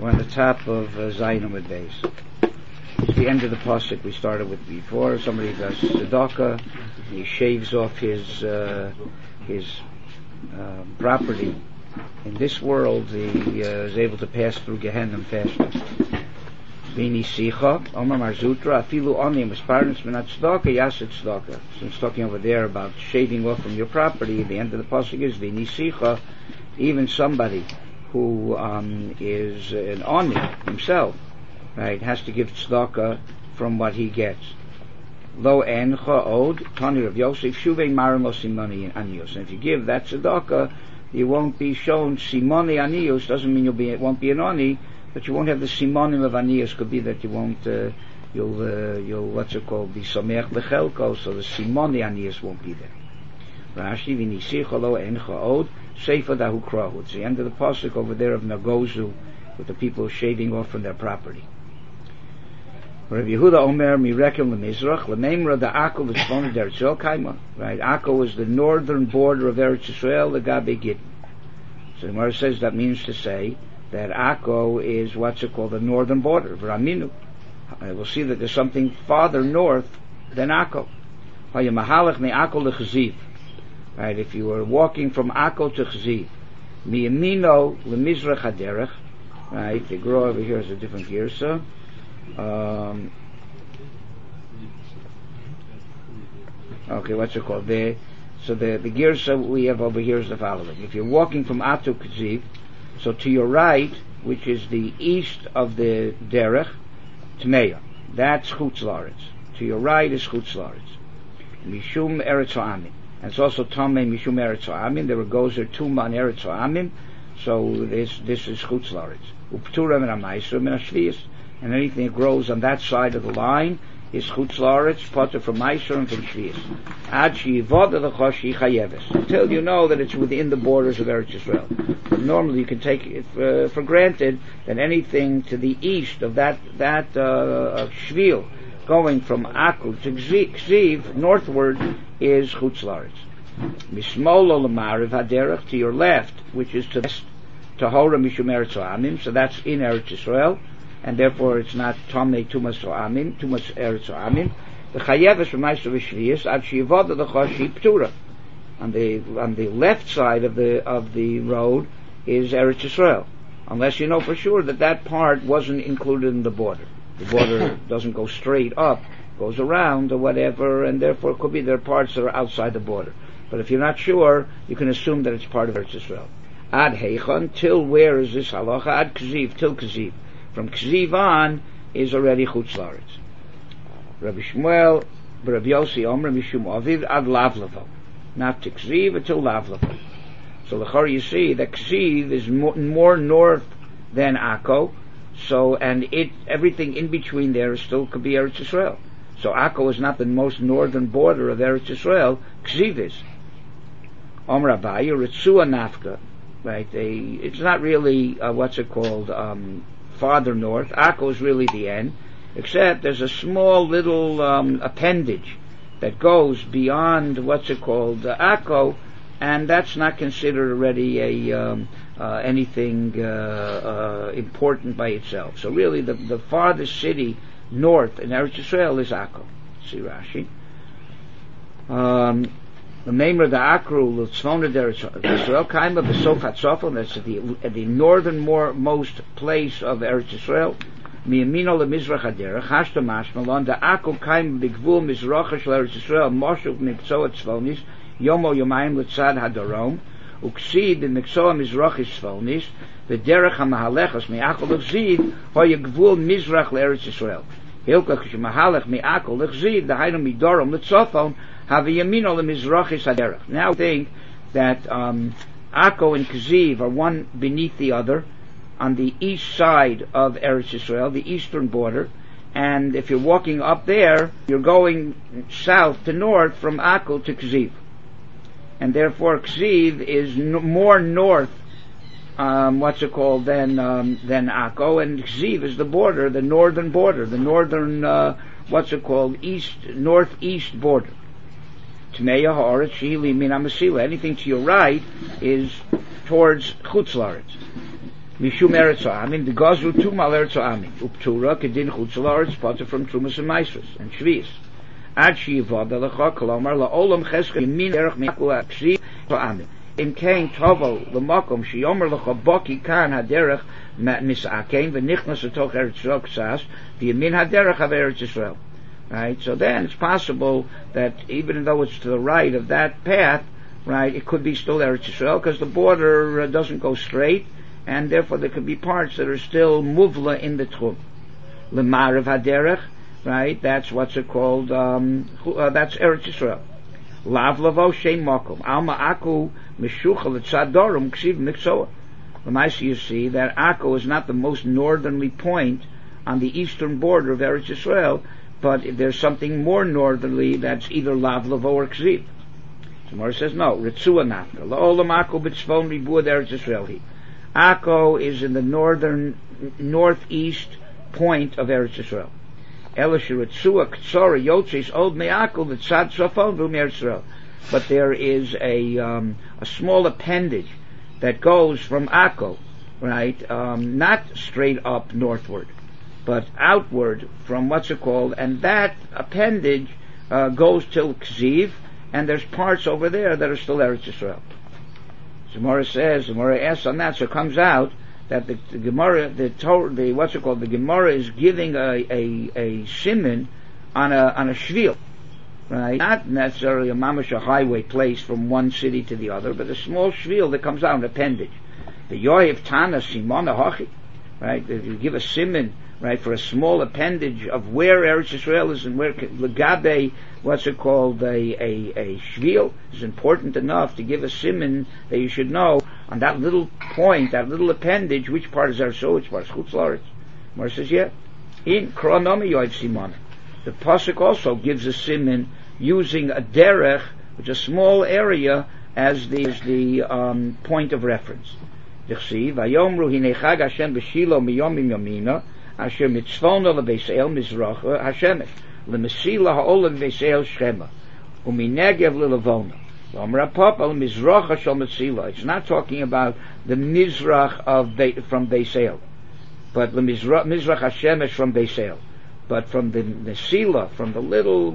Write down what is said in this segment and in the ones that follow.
We're on the top of Zayin Amud Beis. It's the end of the pasuk we started with before. Somebody does tzedakah, he shaves off his property. In this world, he is able to pass through Gehenna faster. Vini sicha, Omar Marzutra, afilu oni misparnus minat tzedakah, yaset tzedakah. So it's talking over there about shaving off from your property. The end of the pasuk is Vini sicha, even somebody who is an oni himself, right, has to give tzedakah from what he gets. Lo en cha'od, Tani Rav Yosef, shuvei marim lo simoni anius. And if you give that tzedakah, you won't be shown simoni anius. Doesn't mean it won't be an oni, but you won't have the simonim of anius. Could be that you won't, you'll what's it called, be sameach bechelko, so the simoni anius won't be there. Rashi v'nisicha lo en cha'od, seifa dahu krahu. It's the end of the pasuk over there of Nagozu, with the people shaving off from their property. Rabbi Yehuda Omer mirekem lemizrach lememra da Akko l'tzvon d'Eretz Yisrael kaima. Right, Akko is the northern border of Eretz Yisrael, the Gabe Gittin. So the Gemara says that means to say that Akko is what's it called, the northern border. V'raminu. We'll see that there's something farther north than Akko. Hayamahalach me Akko lechaziv. Right, if you were walking from Akko to Chaziv, miyamino lemizrach haderech. Right, if you grow over here is a different girsa. Okay, what's it called? So the girsa we have over here is the following. If you're walking from Akko to Chaziv, so to your right, which is the east of the derech, Tmeya, that's Chutz La'aretz. To your right is Chutz La'aretz. Mishum Eretz Ha'amim. And it's also Tamei Mishum Eretz Ha'amim. There goes there Tumah and Eretz Ha'amim. So this is Chutz La'aretz. Uptura min ha'maisra min ha'shviyas. And anything that grows on that side of the line is Chutz La'aretz, potter from Maisra and from Shviyas. Ad she'yivoda l'chosh yichayeves. Until you know that it's within the borders of Eretz Yisrael. But normally you can take it for granted that anything to the east of that Shvil, going from Akko to Ksiv, northward, is Chutz La'aretz. Mismolo l'mariv haderech, to your left, which is to the west, Tahora mishum Eretz Ha'amim, so that's in Eretz Yisrael, and therefore it's not Tomei Tumas Ha'amim, Tumas Eretz Ha'amim. The Chayeves v'Maisra v'Shviyas, ad she'yivoda l'chosh p'tura. On the left side of the road is Eretz Yisrael, unless you know for sure that part wasn't included in the border. The border doesn't go straight up, goes around or whatever, and therefore it could be there are parts that are outside the border. But if you're not sure, you can assume that it's part of Eretz Yisrael. Ad Heichon, till where is this halacha? Ad Kziv, till Kziv. From Kziv on is already Chutz La'aretz. Rabbi Shmuel, Rabbi Yossi, Omer Mishum Aviv, Ad Lavlavo. Not to Kziv, until Lavlavo. So l'chor you see that Kziv is more north than Akko. So, and everything in between there still could be Eretz Yisrael. So Akko is not the most northern border of Eretz Yisrael, Kziv is. Omer Abaye, Ritzua Nafka. Right, it's not really, what's it called, farther north. Akko is really the end, except there's a small little appendage that goes beyond, what's it called, Akko, and that's not considered already anything important by itself. So really the farthest city north in Eretz Yisrael is Akko. See Rashi. The name of the Akru l'tzvon d'Eretz Yisrael kaima b'sof hatzofon. That's at the northernmost place of Eretz Yisrael. Miyamino lemizrach haderech hashta mashmalon. The Akku kaima b'gvul mizracha shel Eretz Yisrael moshuk mikzoa tzvonis yomo yomayim l'tzad hadarom uksid b'mikzoa mizrachis tzvonis v'derech hamahalechas mi'akol l'chzid hoya gvul mizrach l'Eretz Yisrael. Hilka k'shemahalech mi'akol l'chzid dahainu midorom l'tzofon. Now think that Akko and Kziv are one beneath the other on the east side of Eretz Yisrael, the eastern border, and if you're walking up there, you're going south to north from Akko to Kziv. And therefore Kziv is more north, than Akko, and Kziv is the border, the northern border, the northern, northeast border. Tmeya ha'aretz shehili min ha'masila. Anything to your right is towards Chutz La'aretz. Mishum Eretz Ha'amim, the Gazru Tumal Eretz Ha'amim, Uptura, Kedin Chutz La'aretz, Potter from Trumas and Maisros, and Shvius. Ad Shivad Alecha, Kolomar, La'olam Cheska, Yemin Erech Miku Aksiv Ha'amim. Im Kain Tovo, L'Makom, Sheyomer Lecha Boki Kan HaDerech, Misakein, V'nichnas Atoch Eretz Yisrael Ksas, V'yemin HaDerech of Eretz Yisrael. Right? So then it's possible that even though it's to the right of that path, right, it could be still Eretz Yisrael, because the border doesn't go straight, and therefore there could be parts that are still muvla in the tchum. Lemarav haderech, right? That's what's it called. That's Eretz Yisrael. Lav lavo shem makom alma aku mishuchal tzadorum ksiv miksoa. Lemaisi, you see that Akko is not the most northerly point on the eastern border of Eretz Yisrael, but there's something more northerly that's either Lav lavo or Ksiv. Gemara says no. Ritzua nafka la'olam Akko b'tzvon ribuad Eretz Yisrael. Akko is in the northeast point of Eretz Yisrael. Elishiritzua Ktsora Yotzis Od Me'Akko V'Tzad Sofon V'Um Eretz Yisrael. But there is a small appendage that goes from Akko, right? Not straight up northward, but outward from what's it called, and that appendage goes till Ksiv, and there's parts over there that are still Eretz Yisrael. Gemara asks on that, so it comes out that the Gemara, the Gemara is giving a siman on a shvil, right? Not necessarily a mamash, a highway place from one city to the other, but a small shvil that comes out, an appendage. The yoyev tana simona hachi, right? If you give a siman, right, for a small appendage of where Eretz Yisrael is and where legabe, what's it called, a shvil is important enough to give a siman that you should know on that little point, that little appendage, which part is Eretz Yisrael, which part is Chutz La'aretz. Mar says, yeah, in Kronomi yoyev simona. The pasuk also gives a siman using a derech, which is a small area, as the point of reference. Dichsiv vayomru hinei chag Hashem b'shilo miyomim yomina asher mitzvono lebeisel mizracha Hashemesh lemesila ha'olam beisel shchema uminegev lelavona v'amra papa lemizracha shel mesila. It's not talking about the mizrach from Beisel, but lemizrach Hashemesh from Beisel, but from the mesila, from the little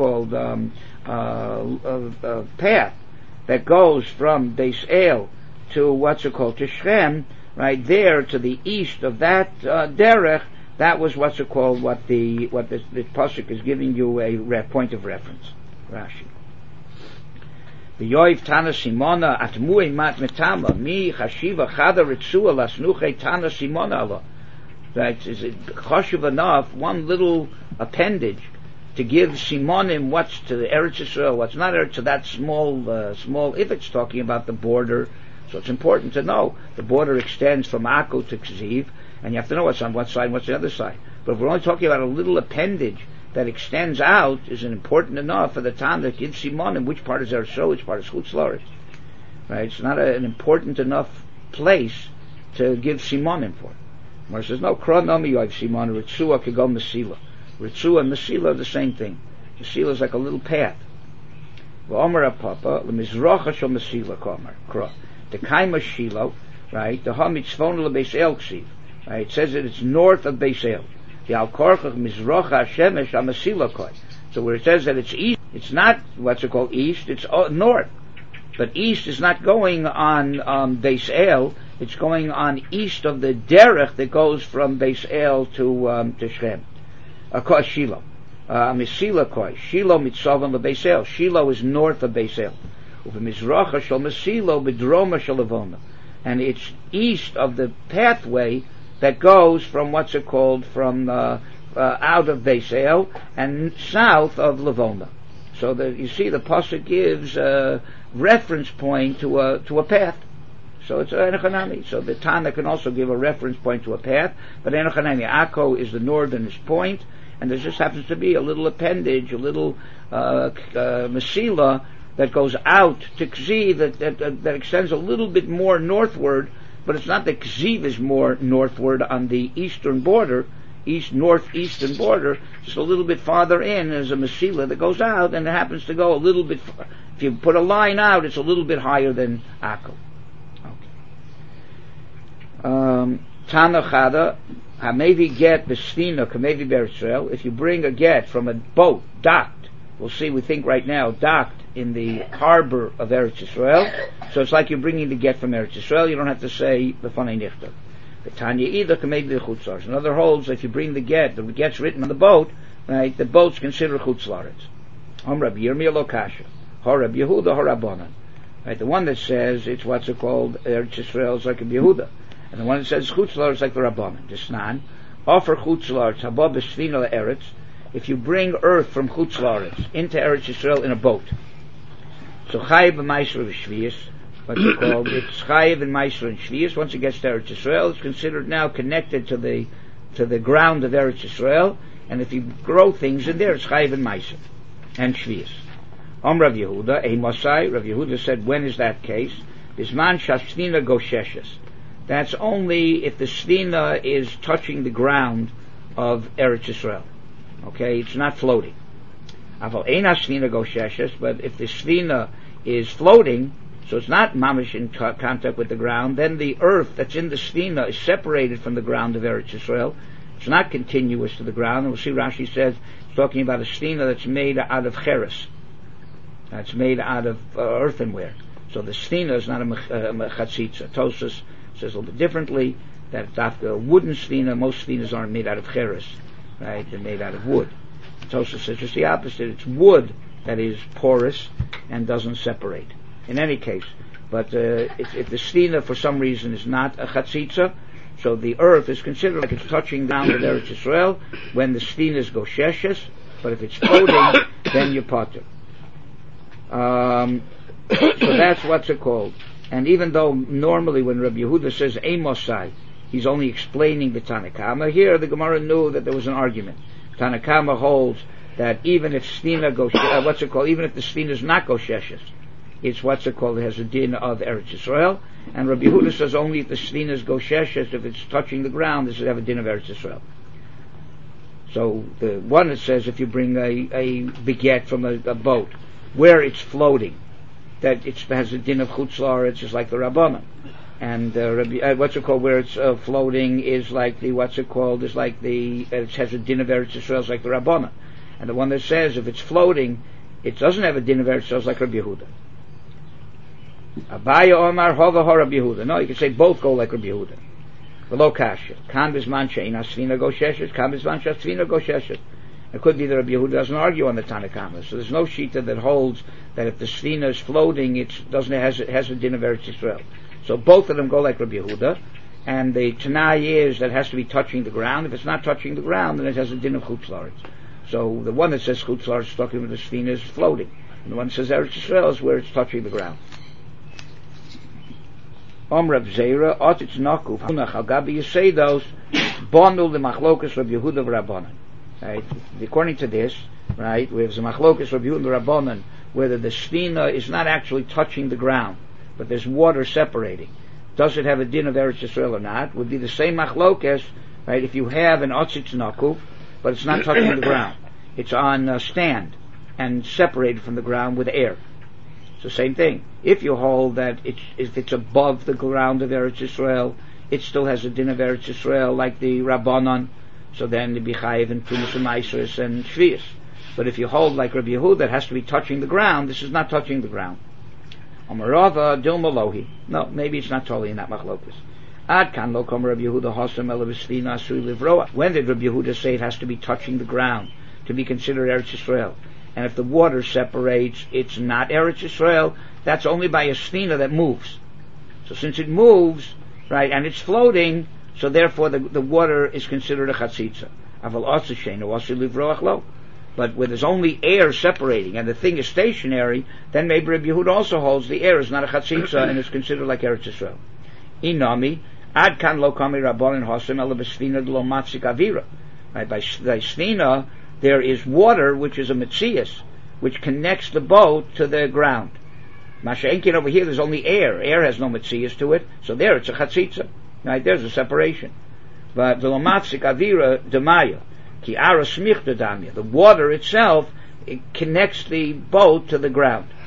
path that goes from Beisel to to Shem, right there to the east of that derech. That was what the pasuk is giving you a point of reference. Rashi. The yoiv tana simona atmui mat metama mi chashiva chada ritzua lasnuche tana simona Allah. Right? Is it chashiv enough? One little appendage to give simonim what's to the Eretz Yisrael, what's not Eretz, to that small. If it's talking about the border. So it's important to know the border extends from Akko to Ksiv, and you have to know what's on what side and what's the other side. But if we're only talking about a little appendage that extends out, is important enough for the time that gives Simonim which part is Eretz, which part is Chutz La'aretz. Right? It's not an important enough place to give Simonim for. Mar says no. Kronomi yoiv Simon Ritzua kegol Mesila. Ritzua and Mesila are the same thing. Mesila is like a little path. V'omer Papa lemizracha shel Mesila komer kro. The Kaima Shilo, right? The Hamitzvon leBeisel Ksiv, right? It says that it's north of Beisel. The Al Korchach Mizrocha Hashemesh Amasila Koi. So where it says that it's east, it's not what's it called east. It's north, but east is not going on Beisel. It's going on east of the derech that goes from Beisel to Shem. Koi Shilo, Amasila Koi. Shilo Mitzvon leBeisel. Shilo is north of Beisel. And it's east of the pathway that goes from what's it called, from out of Beisel and south of Levona. So that you see the pasuk gives a reference point to a path. So it's Enochanami. So the Tana can also give a reference point to a path, but Enochanami, Akko is the northernest point, and there just happens to be a little appendage, a little Mesila that goes out to Ksiv that extends a little bit more northward, but it's not that Ksiv is more northward on the eastern border, northeastern border, just a little bit farther in. There's a Mesila that goes out, and it happens to go a little bit. If you put a line out, it's a little bit higher than Akko. Tana Chada, Hamevi get Bestina, Kamevi Beretz Israel. If you bring a get from a boat, docked, we think right now, docked in the harbor of Eretz Israel, so it's like you're bringing the get from Eretz Israel, you don't have to say B'fanei Nichtav. The Tanya either Kamevi Chutz La'aretz. Another holds, if you bring the get's written on the boat, right, the boat's considered Chutz La'aretz. Rabbi Yirmiyah Lo Kasha, Rabbi Yehuda, Rabbanan. Right, the one that says it's what's it called, Eretz Israel is like Rabbi Yehuda. And the one that says Chutz La'aretz is like the Rabbanan. Desnan, offer Chutz La'aretz, Haba B'Sfina Eretz, if you bring earth from Chutz La'aretz into Eretz Israel in a boat. So Chayiv B'Maisra V'Shvius, what's it called, it's Chayiv and Maisra and Shvius. Once it gets to Eretz Israel, it's considered now connected to the ground of Eretz Israel, and if you grow things in there, it's Chayiv and Maisra and Shvius. Rav Yehuda, Eimosai, Rav Yehuda said, when is that case? Bisman Shastina Gosheshes. That's only if the Stina is touching the ground of Eretz Israel. Okay, it's not floating. Aval Eina Stina Gosheshes, but if the Stina is floating, so it's not mamish in contact with the ground, then the earth that's in the Stina is separated from the ground of Eretz Israel. It's not continuous to the ground, and we'll see Rashi says, it's talking about a Stina that's made out of cheres. It's made out of earthenware. So the Stina is not a chatzitza. Tosas says a little bit differently, that a wooden Stina, most Stinas aren't made out of cheres, right? They're made out of wood. Tosas says just the opposite. It's wood that is porous and doesn't separate. In any case, but if the Stina for some reason is not a chatzitza, so the earth is considered like it's touching down with Eretz Israel when the Stinas go sheshes, but if it's floating, then you potter. So that's what's it called. And even though normally when Rabbi Yehuda says Eimosai, he's only explaining the Tanakama, here the Gemara knew that there was an argument. Tanakama holds that even if Stina goes, even if the Stina is not gosheshes, it's what's it called, it has a din of Eretz Yisrael. And Rabbi Yehuda says only if the Stina is gosheshes, if it's touching the ground, this would have a din of Eretz Yisrael. So the one that says if you bring a beget from a boat, where it's floating, that it has a din of Chutz La'aretz, just like the Rabbanan. And where it's floating is like the it has a din of Eretz Yisrael, like the Rabbanan. And the one that says if it's floating, it doesn't have a din of Eretz Yisrael, like Rabbi Yehuda. Abaya Omar Hova Ho Rabbi Yehuda. No, you can say both go like Rabbi Yehuda. V'lo kasha. Kan bizman she'ina svina go sheshes, kan bizman she'svina go sheshes. It could be that Rabbi Yehuda doesn't argue on the Tanakhama. So there's no shita that holds that if the Sfina is floating, it has a din of Eretz Yisrael. So both of them go like Rabbi Yehuda, and the Tanai is that it has to be touching the ground. If it's not touching the ground, then it has a din of Chutz La'aretz. So the one that says Chutz La'aretz is talking about the Sfina is floating, and the one that says Eretz Yisrael is where it's touching the ground. Rav Zera, Otitz Nakuf, Hunach Al Gabi Yiseidos, Bondul the Machlokas Rabbi Yehuda Rabbanan. Right? According to this, right, we have the Machlokas Rabbi Yehuda Rabbanan, whether the Stina is not actually touching the ground, but there's water separating. Does it have a din of Eretz Yisrael or not? Would be the same Machlokas, right? If you have an Otitz Nakuf, but it's not touching the ground, it's on a stand and separated from the ground with air. It's the same thing. If you hold that if it's above the ground of Eretz Yisrael, it still has a din of Eretz Yisrael, like the Rabbanon. So then the Bichayev and Tumas and Maisris and Shvius. But if you hold like Rabbi Yehuda, that has to be touching the ground, this is not touching the ground. Amarava Dilma Lohi. No, maybe it's not totally in that machlokus. Ad kan lo kom Rabbi Yehuda hosam elavestina asui livroa. When did Rabbi Yehuda say it has to be touching the ground to be considered Eretz Yisrael? And if the water separates, it's not Eretz Yisrael. That's only by a stina that moves. So since it moves, right, and it's floating, so therefore the water is considered a chatzitza. Aval also sheinu also livroach lo. But where there's only air separating and the thing is stationary, then maybe Rabbi Yehuda also holds the air is not a chatzitza and is considered like Eretz Yisrael. Inami ad kan lo kami rabbanon hosem ela b'sfina lo matzik avira. Right, by sfina there is water which is a metzias, which connects the boat to the ground. Masha'enkin over here there's only air. Air has no metzias to it, so there it's a chatzitza. Right, there's a separation. But the lo matzik avira demaya. Ki ara smichta damya. The water itself, it connects the boat to the ground.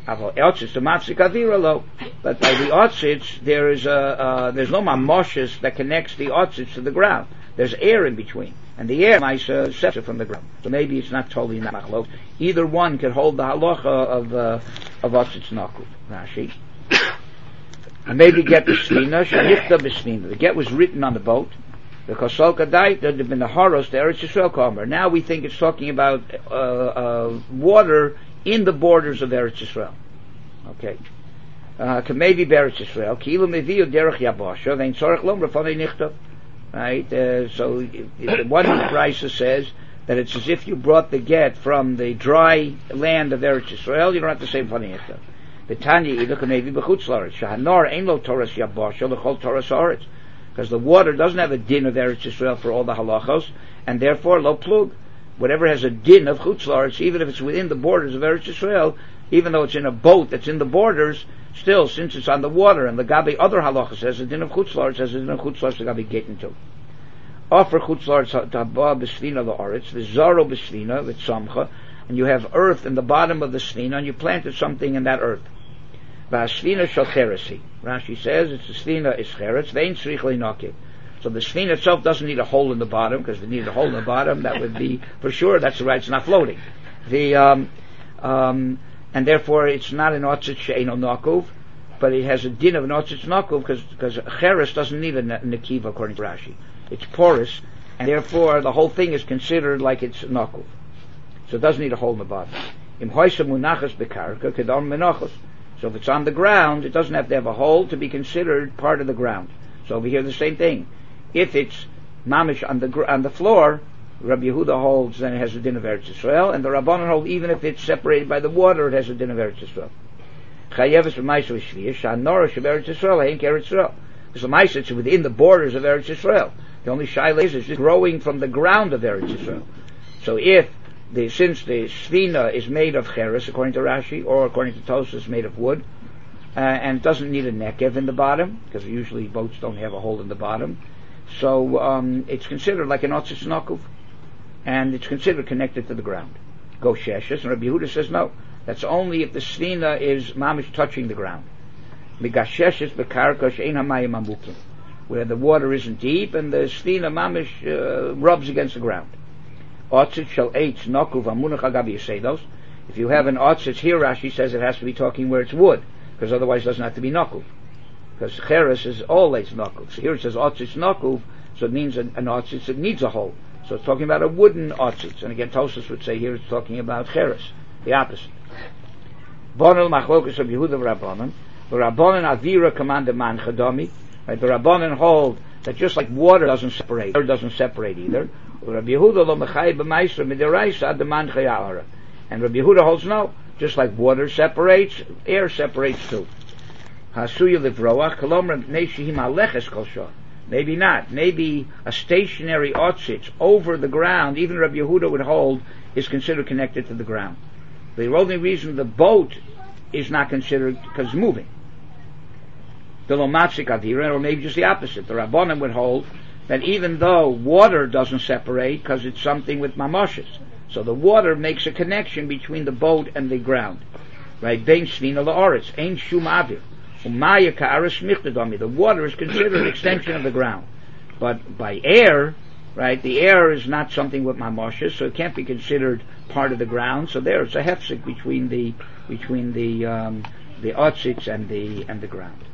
Otzitz the mafsik avira lo, but by the otzitz there's no mamoshes that connects the otzitz to the ground. There's air in between, and the air might separate from the ground. So maybe it's not totally machlok. Either one could hold the halacha of otzitz nakuf. Rashi. And maybe get the shlina shenichta b'shlina. The get was written on the boat. The kosolka died there had been the haros the Eretz Yisrael comer. Now we think it's talking about water in the borders of Eretz Yisrael. Okay. Can maybe Eretz Yisrael. Kilu meviu derech yabasha. Vein tzorech lom rafonei nichta. Right. So the one Brisa says that it's as if you brought the get from the dry land of Eretz Yisrael. You don't have to say rafonei nichta. The Tanya either can maybe b'chutz la'aretz. Shahanor ein lo toras yabasha l'chol toras haaretz. Because the water doesn't have a din of Eretz Yisrael for all the halachos, and therefore lo plug. Whatever has a din of chutz la'aretz, even if it's within the borders of Eretz Yisrael, even though it's in a boat that's in the borders, still, since it's on the water, and the gabi other halachos has a din of chutz la'aretz, has a din of chutz la'aretz, the gabi getting to. Offer chutz la'aretz haba b'shlina la'aretz, the zaro b'shlina, v'tzamcha, and you have earth in the bottom of the shlina, and you planted something in that earth. V'ashlina shel cheresi. Rashi says it's the shlina is cheres, vein tzrich le'nakeh. So the shlina itself doesn't need a hole in the bottom, because if it needed a hole in the bottom, that would be for sure. That's right. It's not floating. And therefore it's not an otzitz she'eino nakuv, but it has a din of an otzitz nakuv because cheres doesn't need a nekiva according to Rashi. It's porous, and therefore the whole thing is considered like it's nakuv. So it doesn't need a hole in the bottom. Im hoysem munachas bekarka kedam menachos. So if it's on the ground, it doesn't have to have a hole to be considered part of the ground. So over here the same thing. If it's mamish on the floor, Rabbi Yehuda holds then it has a din of Eretz Yisrael, and the Rabbanan hold even if it's separated by the water, it has a din of Eretz Yisrael. Chayeves b'maiso shviyah shanora shev Eretz Yisrael ain't Eretz Yisrael. Because the maiso it's within the borders of Eretz Yisrael. The only shaila is it's growing from the ground of Eretz Yisrael. So since the shlina is made of cheres, according to Rashi, or according to Tosfos, made of wood, and doesn't need a nekev in the bottom, because usually boats don't have a hole in the bottom, so it's considered like an otzitz nakuv, and it's considered connected to the ground. Go sheshes, and Rabbi Yehuda says no. That's only if the shlina is mamish touching the ground. Migasheshes bekarka she'ein hamayim amukim, where the water isn't deep and the shlina mamish rubs against the ground. Otzitz shel eitz nakuv amunach agabi yisedos. If you have an otzitz here, Rashi says it has to be talking where it's wood, because otherwise it doesn't have to be nakuv. Because cheres is always nakuv. So here it says otzitz nakuv, so it means an otzitz that needs a hole. So it's talking about a wooden otzitz. And again, Tosfos would say here it's talking about cheres, the opposite. Vonel machlokus of Yehuda v'Rabbanan. The Rabbanan avira command man chadami. Right? The Rabbanan hold that just like water doesn't separate, air doesn't separate either. Rabbi Yehuda lo mechayv b'maisra midiraisa deman chayara. And Rabbi Yehuda holds no. Just like water separates, air separates too. Hasuya livroach kolomra neshihim aleches kol shah. Maybe not. Maybe a stationary otzitz over the ground, even Rabbi Yehuda would hold, is considered connected to the ground. The only reason the boat is not considered because it's moving. The lo matzik avira, or maybe just the opposite. The Rabbanan would hold that even though water doesn't separate because it's something with mamoshes, so the water makes a connection between the boat and the ground, right? Bein shlina la'aretz, ein shum avir, umaya ka'aretz michtadami. The water is considered an extension of the ground, but by air, right? The air is not something with mamoshes, so it can't be considered part of the ground. So there, it's a hefsek between the otzitz and the ground.